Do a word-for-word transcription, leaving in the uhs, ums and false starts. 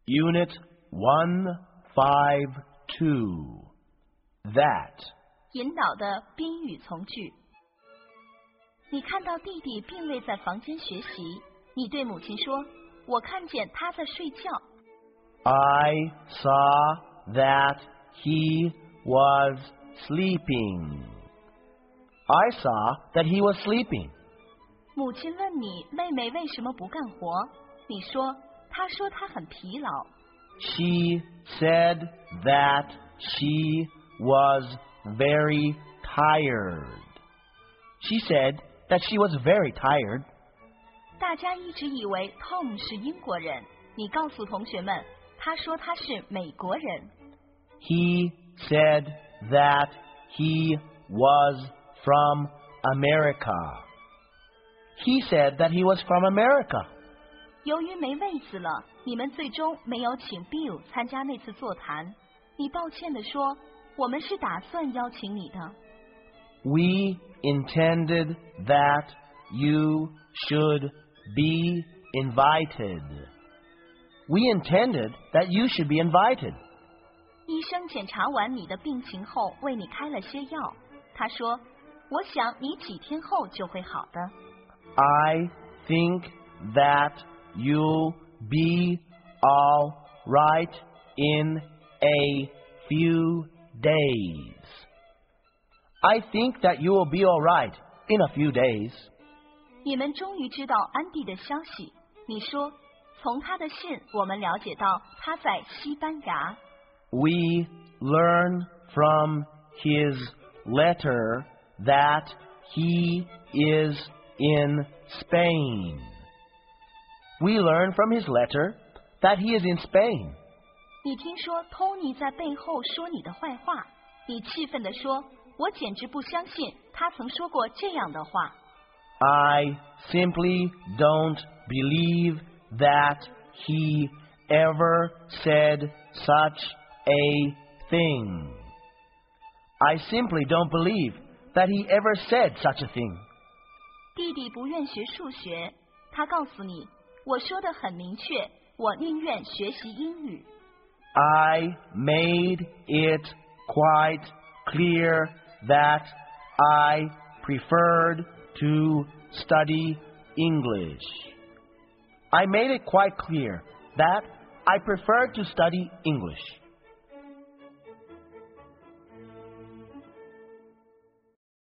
Unit one fifty-two. That. 引导的宾语从句。你看到弟弟并未在房间学习，你对母亲说：“我看见他在睡觉。” I saw that he was sleeping. I saw that he was sleeping. 母亲问你妹妹为什么不干活，你说：“她说她很疲劳。” She said that she was very tired. She said that she was very tired. 大家一直以为 Tom 是英国人，你告诉同学们，他说他是美国人。 He said that he was from America. He said that he was from America. 由于没位子了，你们最终没有请 Bill 参加那次座谈。你抱歉地说，我们是打算邀请你的。 We intended that you should be invited. We intended that you should be invited. 医生检查完你的病情后，为你开了些药。他说：“我想你几天后就会好的。” I think that you'll be all right in a few days. I think that you will be all right in a few days. 你们终于知道安迪的消息。你说，从他的信，我们了解到他在西班牙。 We learn from his letter that he is in Spain. We learn from his letter that he is in Spain. 你听说 Tony 在背后说你的坏话，你气愤地说：“我简直不相信他曾说过这样的话。” I simply don't believe that he ever said such a thing. I simply don't believe that he ever said such a thing. 弟弟不愿学数学，他告诉你，我说得很明确，我宁愿学习英语。 I made it quite clear that I preferred to study English. I made it quite clear that I preferred to study English.